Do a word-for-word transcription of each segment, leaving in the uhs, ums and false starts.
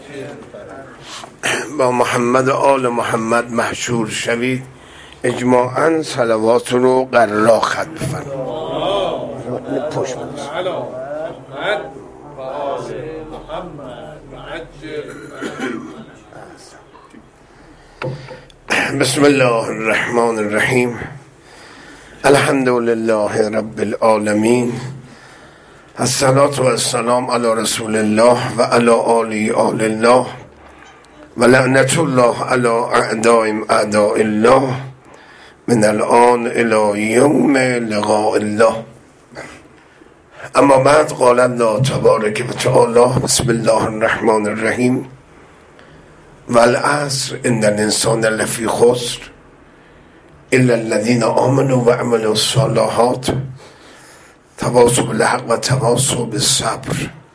با محمد و آل محمد محشور شوید. اجماعاً صلوات رو قرار خط بفرمایید. پشت بسم الله الرحمن الرحیم. الحمد لله رب العالمین. الصلاة و السلام علی رسول الله و علی آله آل الله و لعنت الله علی اعدائهم اعداء الله من الان الی یوم لقاء الله. اما بعد قال الله تبارک و تعالی بسم الله الرحمن الرحیم والعصر ان الانسان لفی خسر الا الذين آمنوا وعملوا الصالحات تواصوا بالحق و تواصوا بالصبر.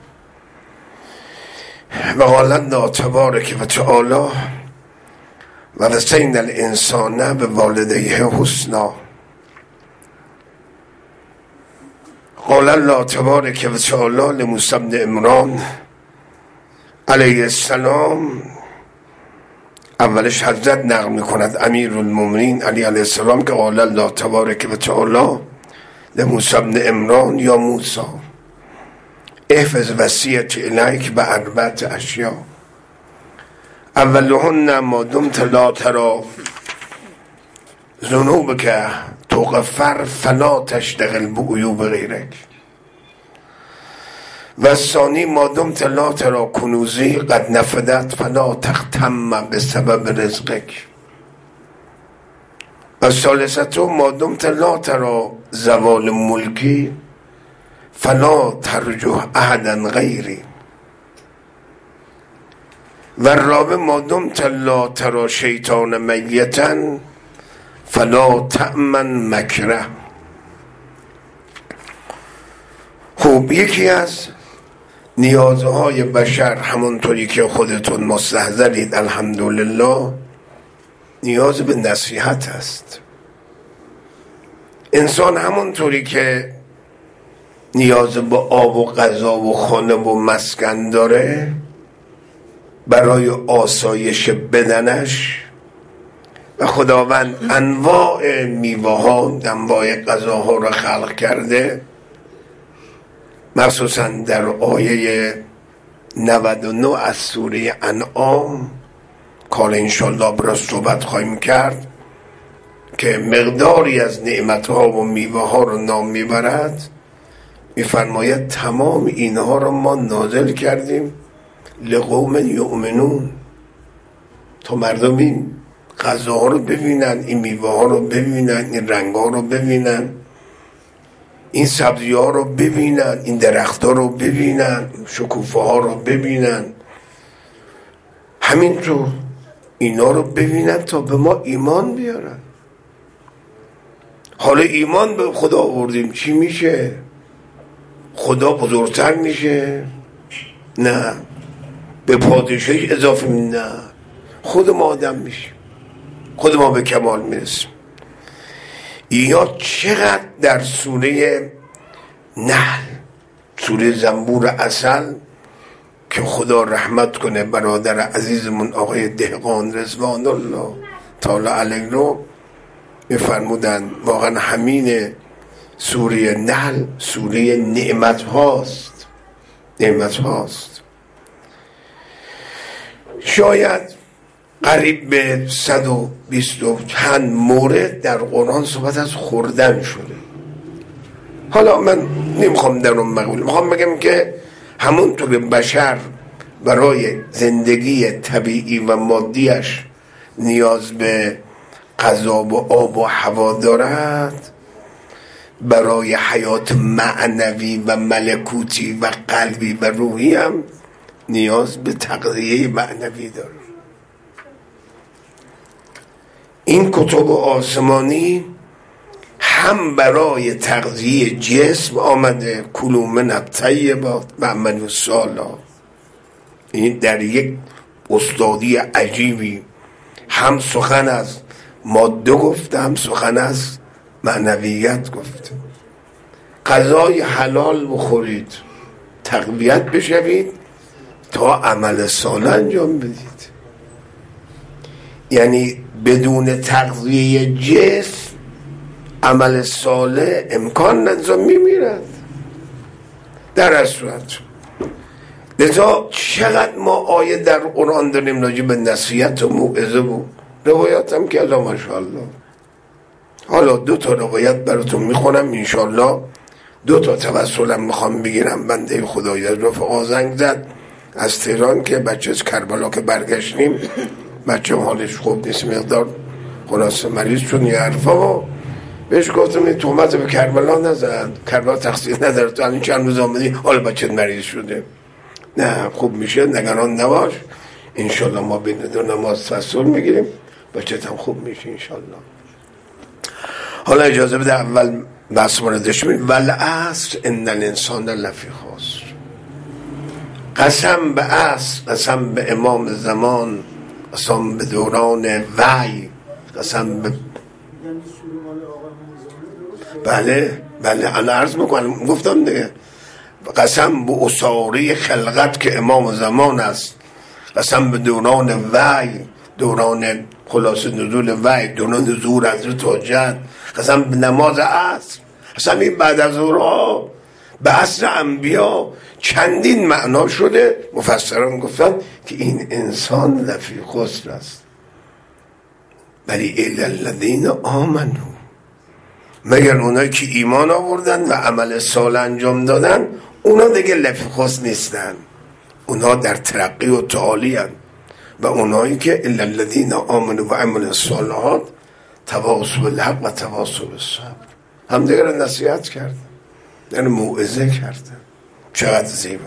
و قال الله تبارک و تعالی ووصینا الانسان بوالدیه حسنا. قال الله تبارک و تعالی لموسی بن عمران علیه السلام، اولش حضرت نقل میکند امیرالمومنین علی علیه السلام، که قال الله تبارک و تعالی لموسی بن عمران یا موسی احفظ وصیتی الیک باربعة اشیاء اولهن ما دمت لا تری ذنوبک تغفر فلا تشتغل بعیوب غیرک و الثانی ما دمت لا تری کنوزی قد نفدت فلا تغتم بسبب رزقک و الثالثة ما دمت لا تری زوال ملکی فلا ترجو احدا غیری و الرابع ما دمت لا تری شیطان میتا فلا تأمن مکره. خوب، یکی از نیازهای بشر همونطوری که خودتون مستحضرید الحمدلله نیاز به نصیحت است. انسان همونطوری که نیاز به آب و غذا و خانه و مسکن داره برای آسایش بدنش و خداوند انواع میوه ها انواع غذاها را خلق کرده، مخصوصا در آیه نود و نه از سوره انعام کار انشالله برای صحبت خواهیم کرد که مقداری از نعمتها و میوه ها رو نام میبرد. میفرماید تمام اینها رو ما نازل کردیم لقوم یؤمنون، تا مردم این غذاها رو ببینن، این میوه ها رو ببینن، این رنگ ها رو ببینن، این سبزی ها رو ببینن، این درخت ها رو ببینن، شکوفه ها رو ببینن، همینطور اینا رو ببینن تا به ما ایمان بیارن. حالا ایمان به خدا آوردیم چی میشه؟ خدا بزرگتر میشه؟ نه. به پادشاهی اضافه می؟ نه. خود ما آدم میشیم، خود ما به کمال میرسیم. یا چقدر در سوره نحل، سوره زنبور عسل که خدا رحمت کنه برادر عزیزمون آقای دهقان رضوان الله تعالی علیه رو میفرمودن واقعا همین سوره نحل سوره نعمت هاست. نعمت هاست. شاید قریب به صد و بیست و چند مورد در قرآن صحبت از خوردن شده. حالا من نمیخوام در اون مقوله، میخوام بگم که همونطور که بشر برای زندگی طبیعی و مادیش نیاز به غذا و آب و هوا دارد، برای حیات معنوی و ملکوتی و قلبی و روحی هم نیاز به تغذیه معنوی داره. این کتب آسمانی هم برای تغذیه جسم آمده، کلوا من الطیبات و اعملوا الصالحات، این در یک استادی عجیبی هم سخن از ماده گفته هم سخن از معنویت گفته. غذای حلال بخورید، تقویت بشوید تا عمل صالح انجام بدید. یعنی بدون تغذیه جسم عمل صالح امکان نداره، میمیرد در اصورت. لذا چقدر ما آیه در قرآن داریم راجع به نصیحت و موعظه و روایات هم که الله ماشاءالله. حالا دو تا روایت براتون میخونم انشالله، دو تا توسلم میخوام بگیرم. بنده خدایی از رفقا زنگ زد از تهران که بچه از کربلا که برگشتیم، بچه حالش خوب نیست، مقدار خلاص مریض شد یه حرفا، بهش گفتم این تهمت به کربلا نزن، کربلا تقصیر نداره، تو همین چند روز آمدی حالا بچه مریض شده. نه خوب میشه، نگران نباش، انشالله ما بین دو نماز توسل میگیریم، بچه هم خوب میشه انشالله. حالا اجازه بده اول بحث موردش بیم. والعصر ان الانسان لفی خسر. قسم به عصر، قسم به امام زمان، قسم به دوران وحی، قسم به بله بله انا عرض میکنم گفتم دیگه، قسم به اساره خلقت که امام زمان است، قسم به دوران وحی، دوران خلاص نزول وحی، دوران نزول حضرت حجت، قسم به نماز عصر، قسم این بعد از ظهرها به عصر انبیا چندین معنا شده. مفسران گفتن که این انسان لفی خسر است، ولی الا الذین آمنوا، مگر اونایی که ایمان آوردن و عمل صالح انجام دادن، اونا دیگه لفی خسر نیستن، اونا در ترقی و تعالی هستند. و اونایی که الا الذین آمنوا و عملوا الصالحات تواصوا بالحق و تواصوا بالصبر، هم دیگه رو نصیحت کردن، یعنی موعظه کردن. چقدر زیبا.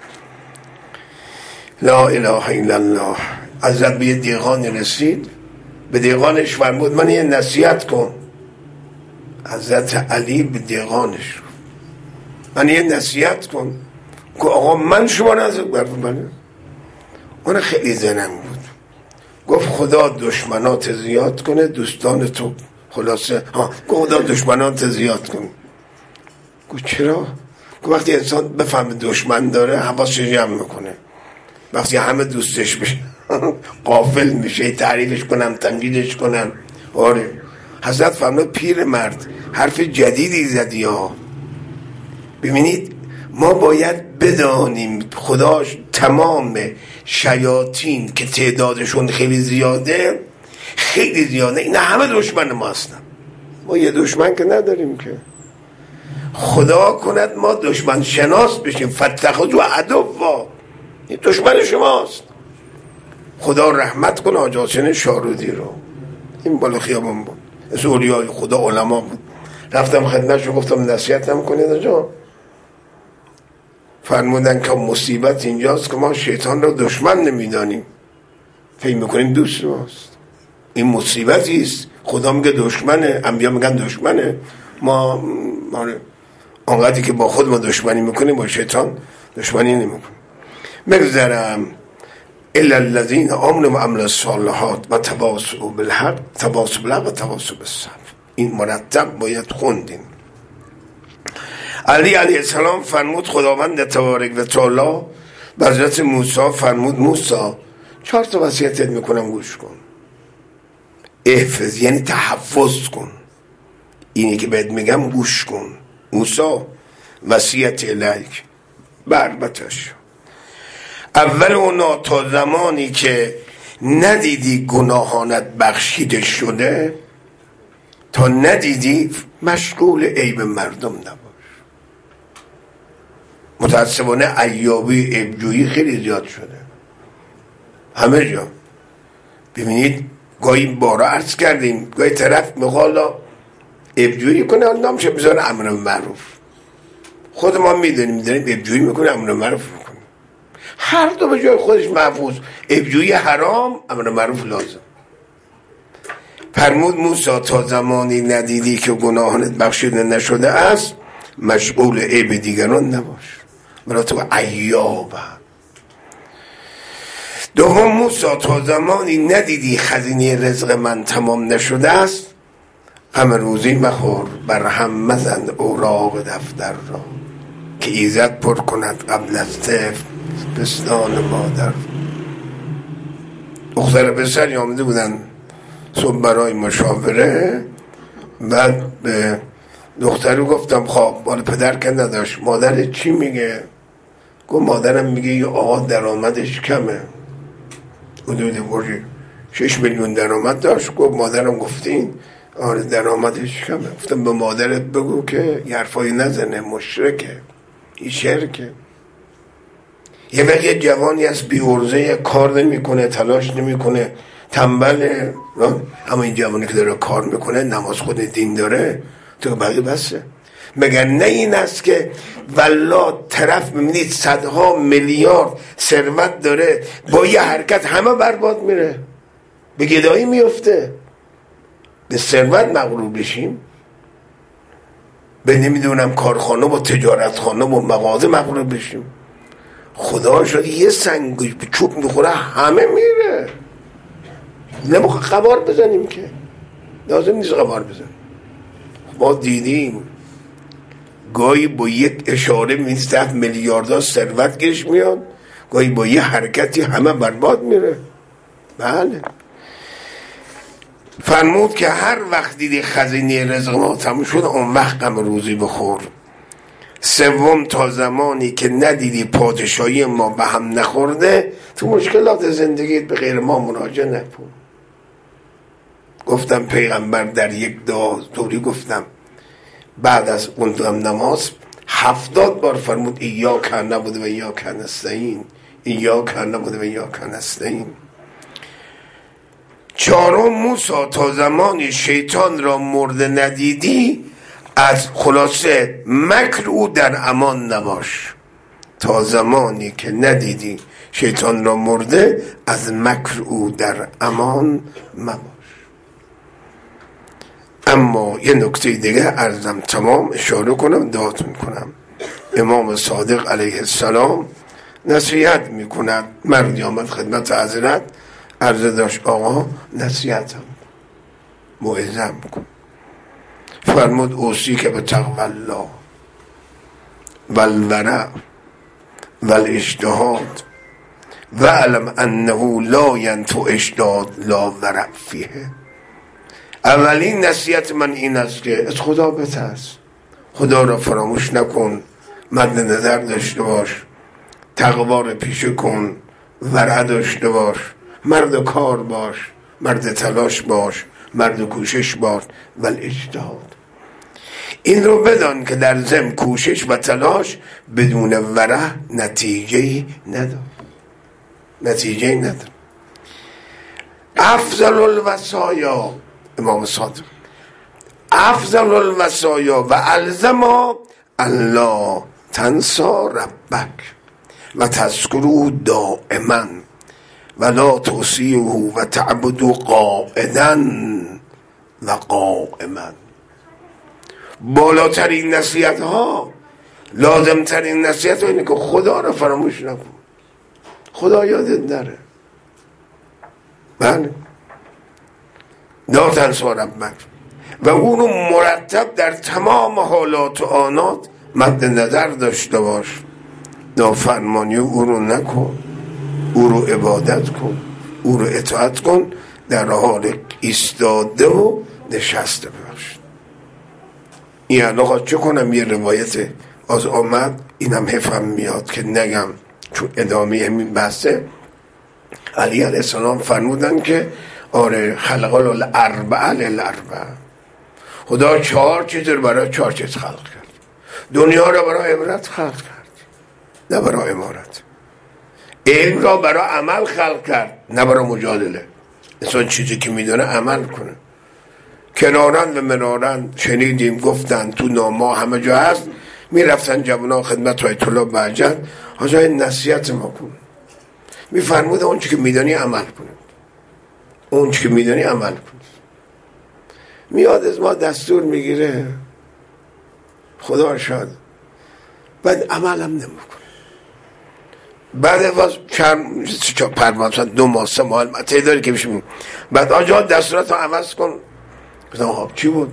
لا اله الا الله. حضرت به دیغان رسید، به دیغانش فرمود من یه نصیحت کن. حضرت علی به دیغانش من یه نصیحت کن که آقا من شما نزد برف منه. اون خیلی زنم بود، گفت خدا دشمنات زیاد کنه دوستان تو خلاصه ها. خدا دشمنات زیاد کنه. گفت چرا؟ گفت وقتی انسان بفهمه دشمن داره حواسش جمع میکنه، وقتی همه دوستش بشه غافل میشه، تعریفش کنن تنقیدش کنن. آره حضرت فرمود پیر مرد حرف جدیدی زدی ها. ببینید ما باید بدانیم خداش تمام شیاطین که تعدادشون خیلی زیاده خیلی زیاده، این همه دشمن ما هستن. ما یه دشمن که نداریم که. خدا کند ما دشمن شناس بشیم. فتخذوا عدوا، این دشمن شماست. خدا رحمت کنه حاج حسین شارودی رو، این بالا خیابان بود، از اولیای خدا علما بود. رفتم خدمتش رو گفتم نصیحتم کنید آجا. فرمودن که مصیبت اینجاست که ما شیطان رو دشمن نمیدانیم، فکر میکنیم دوست ماست. این مصیبتی است. خدا میگه دشمنه، انبیا میگن دشمنه. ما ما آنقدری که با خود ما دشمنی میکنیم با شیطان دشمنی نمیکنیم. مگذرم الا الذین آمنوا و عملوا الصالحات و تواصوا بالحق تواصوا بالحق و تواصوا بالصبر. این مرتب باید خوندیم. علی علیه السلام فرمود خداوند تبارک و تعالی به حضرت موسی فرمود موسی چهار تا وصیتت میکنم گوش کن. احفظ یعنی تحفظ کن، اینی که بهت میگم گوش کن. موسی وصیت الیک بربتش. اول اونا تا زمانی که ندیدی گناهانت بخشیده شده، تا ندیدی مشغول عیب مردم نباش. متاسفانه عیابی عیبجویی خیلی زیاد شده همه جا. ببینید گاهی بارا عرض کردیم، گاهی طرف میخوالا عیبجویی کنه، حالا نامشه بذاره امر معروف. خود ما میدونیم میدونیم عیبجویی میکنه امر معروف میکنه. هر دو به جای خودش محفوظ. عیبجویی حرام، امر معروف لازم. فرمود موسی تا زمانی ندیدی که گناهانت بخشیده نشده است مشغول عیب دیگران نباش، برای تو عیابه. دوم موسی تا زمانی ندیدی خزینه رزق من تمام نشده است غم روزی مخور، بر هم مزن اوراق دفتر را که ایزد پر کند قبل از طفل پستان مادر. دختر پسری آمده بودن صبح برای مشاوره، بعد به دختر رو گفتم خب مال پدر که نداشت، مادر چی میگه؟ گفت مادرم میگه یه آقا درآمدش کمه، حدود برجی شش میلیون درآمد داشت. گفت مادرم گفتین آره درآمدش کمه. گفتم به مادرت بگو که یه حرفایی نزنه، مشرکه، این شرکه. یه وقت یه جوانی از بی عرضه، کار نمیکنه، تلاش نمیکنه، تنبله، اما این جوانی که داره کار میکنه، نماز خود دین داره، تو بقیه بسه. مگر نه این است که والله طرف میبینید صدها میلیارد ثروت داره، با یه حرکت همه برباد میره، به گدایی میفته. به ثروت مغرور بشیم، به نمیدونم کارخانه و تجارتخانه و مغازه مغرور بشیم. خدا شد یه سنگ به چوب میخوره همه میره. نمیخواه قبار بزنیم که لازم نیست قبار بزنیم. ما دیدیم گاهی با یک اشاره میسته میلیاردها ثروت گیرش میاد، گاهی با یه حرکتی همه برباد میره. بله فرمود که هر وقت دیدی خزینه رزق ما تموم شد، اون وقت غم روزی بخور. سوم تا زمانی که ندیدی پادشاهی ما به هم نخورده، تو مشکلات زندگیت به غیر ما مراجعه نکن. گفتم پیغمبر در یک دعا طوری گفتم، بعد از قندم نماز هفتاد بار فرمود ایاک نعبد و ایاک نستعین، ایاک نعبد و ایاک نستعین. چهارم موسی تا زمانی شیطان را مرده ندیدی، از خلاصه مکر او در امان نباش. تا زمانی که ندیدی شیطان را مرده، از مکر او در امان مباش. اما یه نکته دیگه عرضم تمام اشاره کنم، دعاتون کنم. امام صادق علیه السلام نصیحت میکند. مردی آمد خدمت حضرت، عرضه داشت آقا نصیحتم موعظه‌ام کن. فرمود اوصی که به تقوی الله و الورع و الاجتهاد و علم انه لا ینفع اجتهاد لا ورع فیه. اولین نصیحت من این است که از خدا بترس، خدا را فراموش نکن، مد نظر داشته باش، تقوا را پیشه کن، ورع داشته باش، مرد کار باش، مرد تلاش باش، مرد کوشش باش. و الاجتهاد، این رو بدان که در ضمن کوشش و تلاش بدون ورع نتیجه نداره، نتیجه نداره. افضل الوصایا، امام صادق، افضل الوصایا و الزما الله تنسا ربک و تذکرو دائما و لا توصیه و تعبدو قائدا و قائما. بالاترین نصیحت ها، لازمترین نصیحت ها اینه که خدا را فراموش نکن، خدا یادت نره. بله لا تنسا ربک، و اون رو مرتب در تمام حالات و آنات مد نظر داشته باش. نافرمانی او رو نکن، او رو عبادت کن، او رو اطاعت کن، در حال ایستاده و نشسته باش. این علاقه چه کنم؟ یه روایت از آمد، اینم حفظم میاد که نگم چون ادامه همین بحثه. علی علیه السلام فرمودن که آره خلق الاربعه للاربعه، خدا چهار چیز رو برای چهار چیز خلق کرد. دنیا را برای عبرت خلق کرد، نه برای امارت. علم را برای عمل خلق کرد، نه برای مجادله. انسان چیزی که میدونه عمل کنه. کنارن و منارن شنیدیم گفتن تو نامه همه جا هست، میرفتن جوانان خدمت آیت الله بهجت، حاجا این نصیحت ما کن. میفرموده اون چی که میدانی عمل کنه، اون چی که میدانی عمل کن. میاد از ما دستور میگیره، خدا شاد، بعد عمل هم نمیکنه. بعد از چند پرواز دو ماه سه ماه تعدادی که میشه، بعد آجا دستورات رو عوض کن. گفتم آقا چی بود؟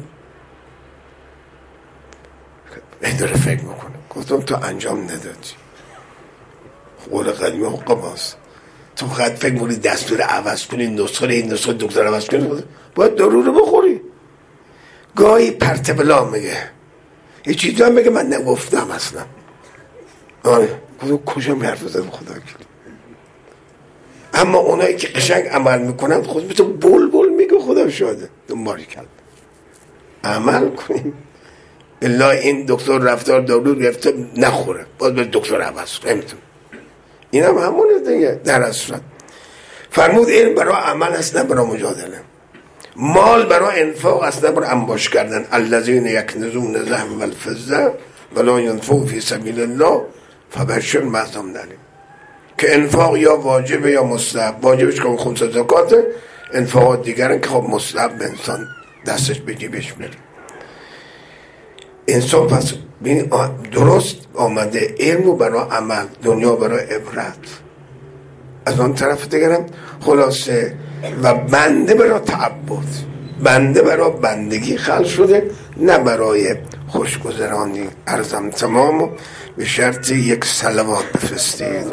این داره فکر میکنه. گفتم تو انجام ندادی، قول قدیم حقم هست. تو خواهد فکر کنی دستور عوض کنی، نسخه این نسخه دکتر عوض کنی، باید دارو رو بخوری. گاهی پرتبلا میگه یه چیزی هم بگه من نگفتم اصلا. آره خدا کجا میرفت بزن خدا کرد. اما اونایی که قشنگ عمل میکنن خود به تو بول بول میگه خدا شاده دنباری کرد. عمل کنیم الا این دکتر رفتار دارو گرفته نخوره باید به دکتر عوض کنیم. این هم همونه دیگه. در اصل فرمود علم برای عمل است نه برای مجادله. مال برای انفاق است نه برای انباش کردن. الذین یکنزون الذهب والفضه ولا ينفقون فی سبیل الله فبشر المحسنین. که انفاق یا واجبه یا مستحب. واجبش که خمس زکاته، انفاقات دیگرن که خب مستحب به انسان دستش به جیبش میره. انسان پس درست آمده علم برای عمل، دنیا برای عبرت. از اون طرف دیگرم خلاصه و بنده برای تعبد، بنده برای بندگی خلق شده نه برای خوشگذرانی. عرضم تمام و به شرط یک صلوات بفرستید.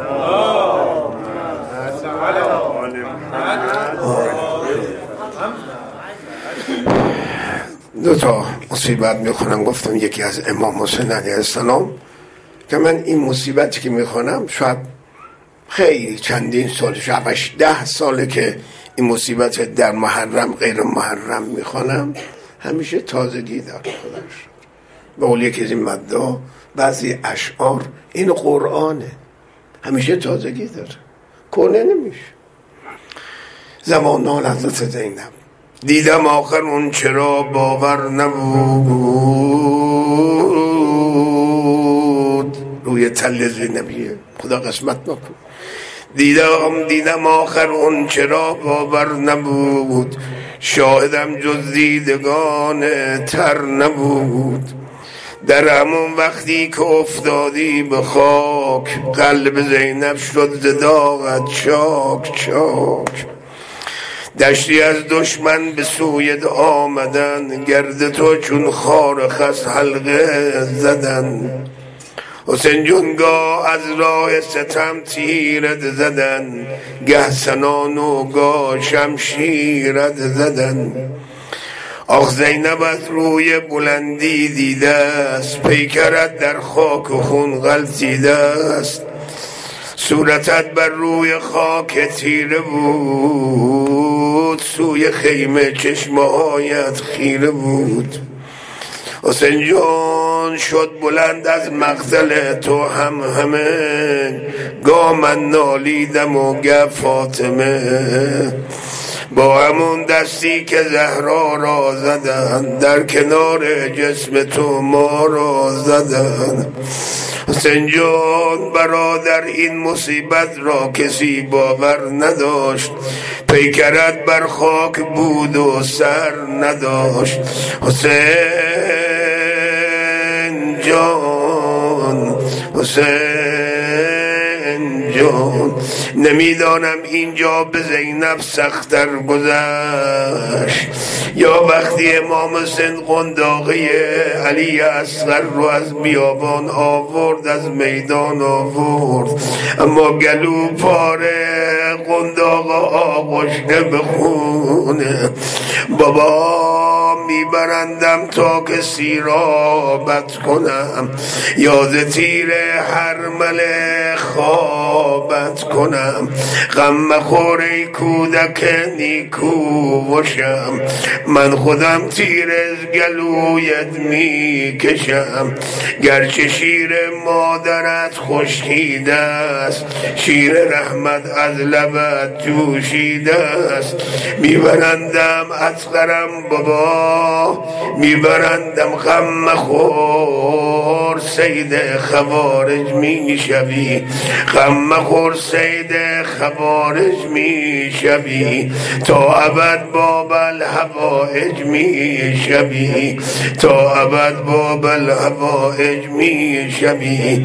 دو تا مصیبت میخونم. گفتم یکی از امام حسین علیه السلام که من این مصیبتی که میخونم شاید خیلی چندین سال، شاید ده ساله که این مصیبت در محرم غیر محرم میخونم، همیشه تازگی داره. خودش به قول یکی از این مدعا بعضی اشعار این قرآنه، همیشه تازگی داره، کنه نمیشه. زمان حضرت زینب دیدم آخر اون چرا باور نبود. روی تل زینبیه، خدا قسمت نکن. دیدم دیدم آخر اون چرا باور نبود. شاهدم جز دیدگان تر نبود. در همون وقتی که افتادی به خاک، قلب زینب شد ز داغت چاک چاک. دشتی از دشمن به سویت آمدن، گرد تو چون خار خس حلقه زدن. حسین جونگاه از راه ستم تیرت زدن، گه سنان و گاه شمشیرت زدن. آخ زینب از روی بلندی دیده است، پیکرت در خاک و خون غلطیده است. صورتت بر روی خاک تیره بود، سوی خیمه چشمهایت خیره بود. حسین جان شد بلند از مقتل تو هم همه، گاه من نالیدم و گه فاطمه. با همون دستی که زهرا را زدن، در کنار جسم تو ما را زدن. حسین جان برادر این مصیبت را کسی باور نداشت، پیکرت بر خاک بود و سر نداشت. حسین جان حسین جان نمیدانم اینجا به زینب سختر گذشت یا وقتی امام حسین قنداقه علی اصغر رو از بیابان آورد، از میدان آورد، اما گلو پاره قنداق آغشته بخونه. بابا میبرندم تا که سیرابت کنم، یاد تیر هرمل خوابت کنم. غم مخور ای کودک نیکو باشم، من خودم تیر از گلویت میکشم. گرچه شیر مادرت خشکیده است، شیر رحمت از لبت جوشیده است. میبرندم اصغرم بابا، میبرندم غم مخور سید خوارج میشوی، غم مخور سید خوارج میشوی. تا ابد باب الحوائج میشوی، تا ابد باب الحوائج میشوی.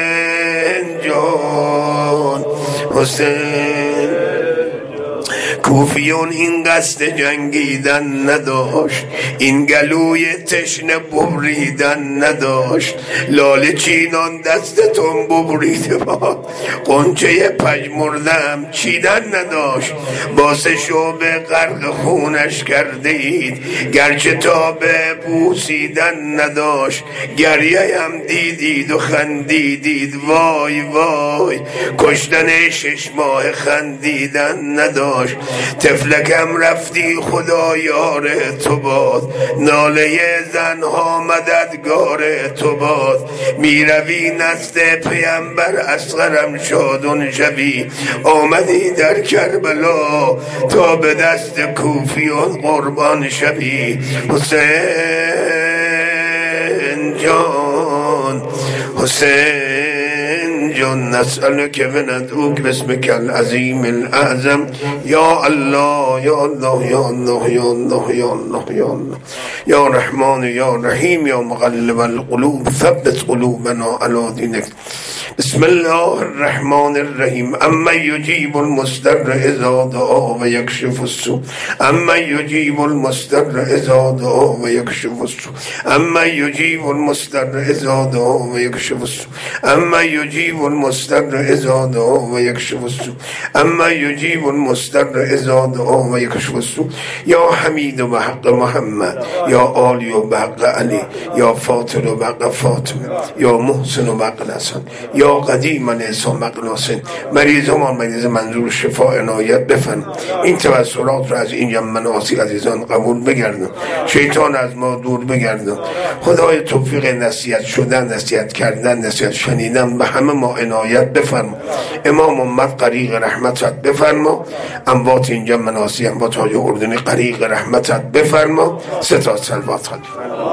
حسین جان حسین کوفیون این قصد جنگیدن نداشت، این گلوی تشنه ببریدن نداشت. لاله چینان دستتون ببریده باد، قنچه پژمردم چیدن نداشت. باسه شعبه غرق خونش کرده اید، گرچه تا به بوسیدن نداشت. گریه هم دیدید و خندیدید، وای وای کشتن شش ماه خندیدن نداشت. تفلکم رفتی خدا یار تو باد، ناله زنها مددگار تو باد. میروی نزد پیامبر اصغرم شادون شوی، آمدی در کربلا تا به دست کوفیان قربان شوی. حسین جان حسین جان نسألك وندعوك باسمك العظيم الأعظم يا الله يا الله يا الله يا الله يا الله يا الله يا رحمن يا رحيم يا مقلب القلوب ثبت قلوبنا على دينك. بسم الله الرحمن الرحيم. اما يجيب المضطر اذا دعا ويكشف السوء، اما يجيب المضطر اذا دعا ويكشف السوء، اما يجيب المضطر اذا دعا ويكشف السوء، اما يجيب المضطر اذا دعا ويكشف السوء، اما يجيب المضطر اذا دعا ويكشف السوء. يا حميد بحق محمد، يا عالي بحق علي، يا فاطر بحق فاطمه، يا محسن بحق الحسن، یا قدیم انسان مقناسن. مریضمان مریض منظور شفا عنایت بفرما. این توسلات رو از این جمع مناسی عزیزان قبول بگردن، شیطان از ما دور بگردن. خدای توفیق نصیحت شدن، نصیحت کردن، نصیحت شنیدن به همه ما عنایت بفرما. امام امت غریق رحمتت بفرما، اموات این جمع مناسی اموات های اردنی غریق رحمتت بفرما. ستا سلوات خواهد.